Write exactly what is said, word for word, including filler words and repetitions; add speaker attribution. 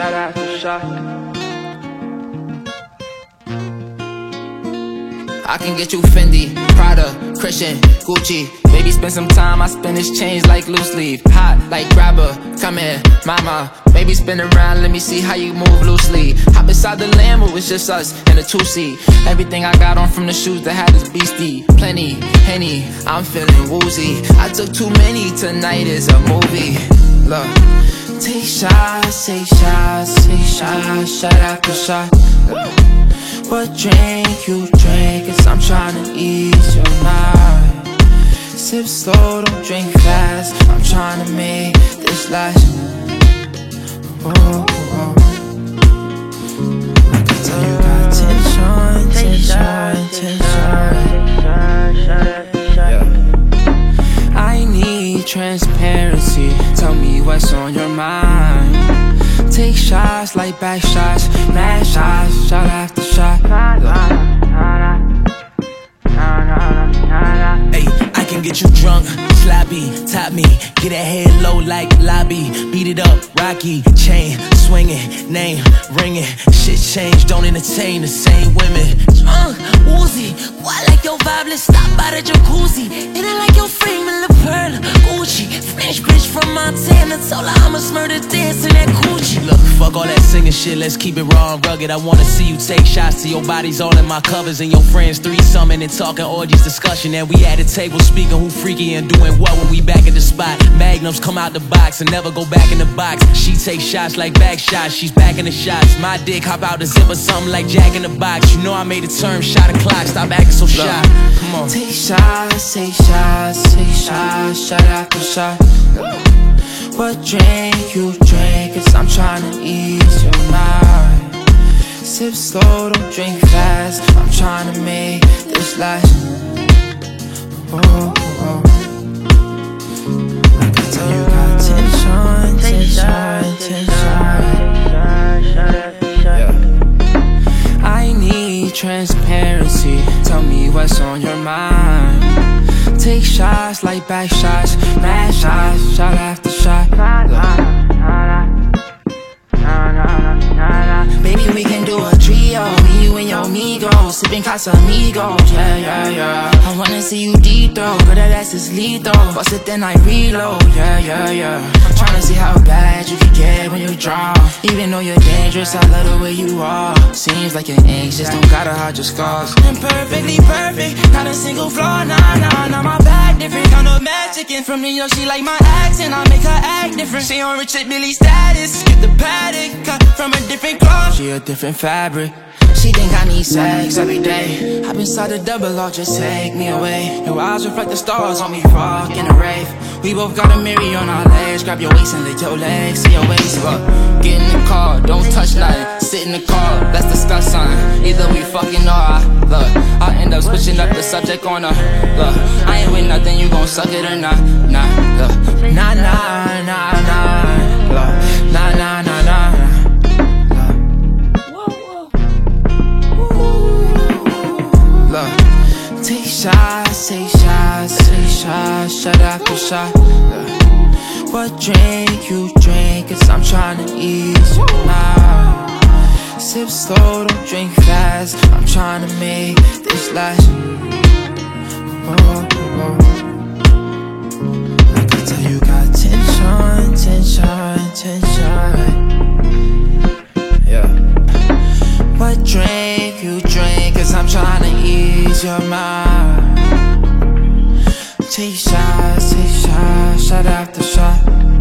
Speaker 1: shot after shot.
Speaker 2: I can get you Fendi, Prada, Christian, Gucci. Baby, spend some time, I spend this change like loose leaf. Hot like grabber, come here, mama. Baby, spin around, let me see how you move loosely. Hop inside the Lambo, it's just us in a two-seat. Everything I got on from the shoes that had this beastie. Plenty, Henny, I'm feeling woozy. I took too many, tonight is a movie. Look, take shots, take shots, take shots, shot after shot. Look. What drink you drink, cause I'm tryna ease your mind. Sip slow, don't drink fast, I'm tryna make this last. Oh, oh, oh. I can tell you got tension, tension, tension. Yeah. I need transparency, tell me what's on your mind. Take shots like back shots, mad shots, shot after shot.
Speaker 3: Hey, I can get you drunk, sloppy, top me, get that head low like lobby. Beat it up, Rocky, chain swinging, name ringing. Shit changed, don't entertain the same women.
Speaker 4: Uh, Uzi, boy, I like your vibe, let's stop by the jacuzzi. And I like your frame in La Perla, Gucci. French bitch from Montana, told her I'm a smurder dance in that coochie.
Speaker 3: Look, fuck all that singing shit, let's keep it raw and rugged. I wanna see you take shots till your body's all in my covers. And your friends threesoming and talking orgies discussion. And we at the table speaking who freaky and doing what when we back at the spot. Magnums come out the box and never go back in the box. She takes shots like back shots, she's back in the shots. My dick hop out the zipper, something like Jack in the Box. You know I made a turn, shot a clock, stop acting so shy. Come on.
Speaker 2: Take shots, take shots, take shots, shot after shot. What drink you drink, cause I'm tryna ease your mind. Sip slow, don't drink fast, I'm tryna make this last. Oh, oh, oh. I can tell you got tension, tension, tension. Yeah. I need transparency, tell me what's on your mind. Take shots like back shots, mad shots, shot after shot. Baby, we can do a trio, me, you and your amigos, sipping Casamigos, yeah, yeah, yeah. I wanna see you deep throw, girl, that ass is lethal. Bust it, then I reload, yeah, yeah, yeah. I'm tryna see how bad you can get when you draw. Even though you're dangerous, I love the way you are. Seems like you're anxious, don't gotta hide your scars.
Speaker 4: I'm perfectly perfect, not a single flaw, nah, nah, nah. My back different, kind of magic. And from New York, she like my accent, I make her act different. She on Richard Billy status, get the paddock, cut from a different cloth.
Speaker 2: She a different fabric. She think I need sex every day. Hop inside the double R, just take me away. Your eyes reflect the stars on me, rock in a rave. We both got a mirror on our legs. Grab your waist and lick your legs, see your waist. Look, get in the car, don't touch nothing. Sit in the car, let's discuss something. Either we fucking or I, look, I end up switching up the subject on her. Look, I ain't with nothing, you gon' suck it or not? Nah, look, nah, nah, nah, nah. Look, nah, nah, nah, nah. Look, take shots, take shots, take shots, shot after shot. Look, what drink you drink, cause I'm tryna ease your mind. Sip slow, don't drink fast, I'm tryna make this last. Oh, oh, oh. I can tell you got tension, tension, tension. Yeah. What drink you drink, cause I'm tryna ease your mind. Take shots, take shots, shot after shot.